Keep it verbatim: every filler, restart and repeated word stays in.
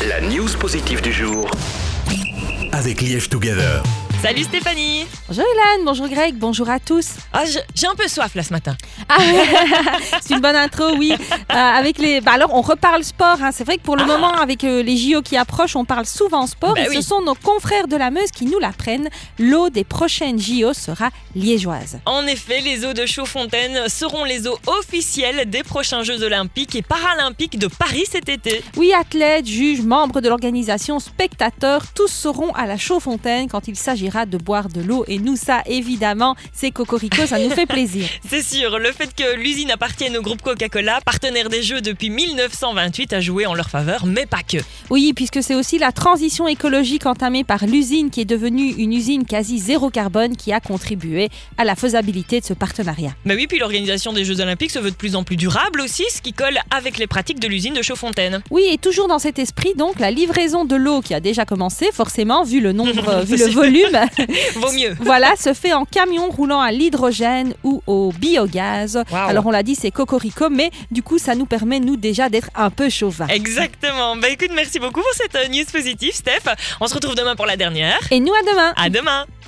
La news positive du jour avec Liège Together. Salut Stéphanie. Bonjour Hélène, bonjour Greg, bonjour à tous. Ah, je- j'ai un peu soif là ce matin. Ah, c'est une bonne intro, oui. Euh, avec les, bah alors on reparle sport. Hein. C'est vrai que pour le Ah. moment, avec euh, les J O qui approchent, on parle souvent sport. Bah et oui. ce sont nos confrères de la Meuse qui nous l'apprennent. L'eau des prochaines J O sera liégeoise. En effet, les eaux de Chaudfontaine seront les eaux officielles des prochains Jeux Olympiques et Paralympiques de Paris cet été. Oui, athlètes, juges, membres de l'organisation, spectateurs, tous seront à la Chaudfontaine quand il s'agira de boire de l'eau. Et nous, ça, évidemment, c'est cocorico, ça nous fait plaisir. C'est sûr, le fait que l'usine appartienne au groupe Coca-Cola, partenaire des Jeux depuis dix-neuf cent vingt-huit, a joué en leur faveur, mais pas que. Oui, puisque c'est aussi la transition écologique entamée par l'usine qui est devenue une usine quasi zéro carbone qui a contribué à la faisabilité de ce partenariat. Mais oui, puis l'organisation des Jeux Olympiques se veut de plus en plus durable aussi, ce qui colle avec les pratiques de l'usine de Chaudfontaine. Oui, et toujours dans cet esprit, donc, la livraison de l'eau qui a déjà commencé, forcément, vu le nombre, euh, vu le volume, Vaut mieux. voilà, se fait en camion roulant à l'hydrogène ou au biogaz. Wow. Alors, on l'a dit, c'est cocorico, mais du coup, ça nous permet, nous, déjà d'être un peu chauvin. Exactement. Bah écoute, merci beaucoup pour cette euh, news positive, Steph. On se retrouve demain pour la dernière. Et nous, à demain. À demain.